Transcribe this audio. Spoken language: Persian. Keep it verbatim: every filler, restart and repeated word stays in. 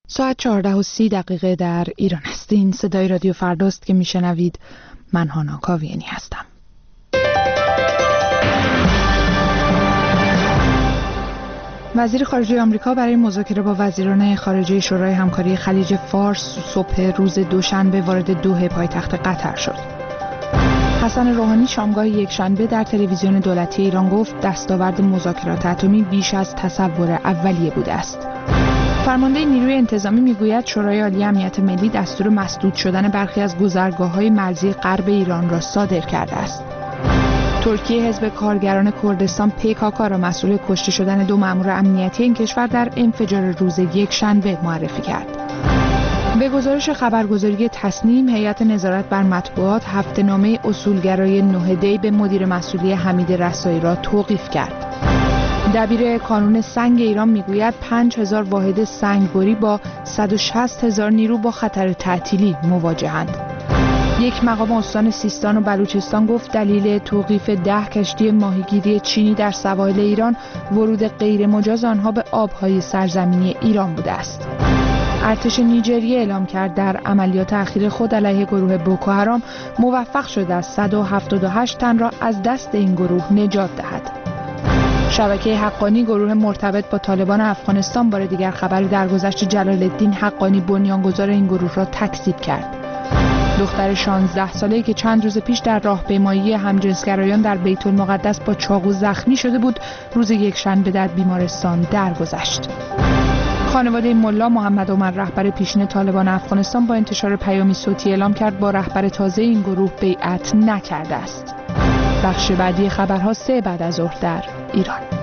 ساعت چهارده و سی دقیقه در ایران است. این صدای رادیو فرداست که میشنوید. من هانا کاویانی هستم. وزیر خارجه آمریکا برای مذاکره با وزیران خارجه شورای همکاری خلیج فارس صبح روز دوشنبه وارد دوحه پایتخت قطر شد. حسن روحانی شامگاه یکشنبه در تلویزیون دولتی ایران گفت دستاورد مذاکرات اتمی بیش از تصور اولیه بوده است. فرمانده نیروی انتظامی میگوید شورای عالی امنیت ملی دستور مسدود شدن برخی از گذرگاه‌های مرزی غرب ایران را صادر کرده است. ترکیه حزب کارگران کردستان پی کا کا را مسئول کشته شدن دو مأمور امنیتی این کشور در انفجار روز یکشنبه معرفی کرد. به گزارش خبرگزاری تصنیم، هیئت نظارت بر مطبوعات هفته‌نامه اصولگرای نه دی به مدیر مسئولی حمید رسایی را توقیف کرد. دبیر کانون سنگ ایران میگوید پنج هزار واحد سنگبری با صد و شصت هزار نیرو با خطر تعطیلی مواجهند. یک مقام استان سیستان و بلوچستان گفت دلیل توقیف ده کشتی ماهیگیری چینی در سواحل ایران ورود غیر مجاز آنها به آبهای سرزمینی ایران بوده است. ارتش نیجریه اعلام کرد در عملیات اخیر خود علیه گروه بوکو حرام موفق شده است صد و هفتاد و هشت تن را از دست این گروه نجات دهد. شبکه حقانی، گروه مرتبط با طالبان افغانستان، بار دیگر خبر درگذشت جلال الدین حقانی بنیانگذار این گروه را تکذیب کرد. دختر شانزده ساله‌ای که چند روز پیش در راهپیمایی همجنسگرایان در بیت المقدس با چاقو زخمی شده بود، روز یکشنبه در بیمارستان درگذشت. خانواده ملا محمد عمر، رهبر پیشین طالبان افغانستان، با انتشار پیامی صوتی اعلام کرد با رهبر تازه این گروه بیعت نکرده است. بخش بعدی خبرها سه بعد از ظهر در ایران.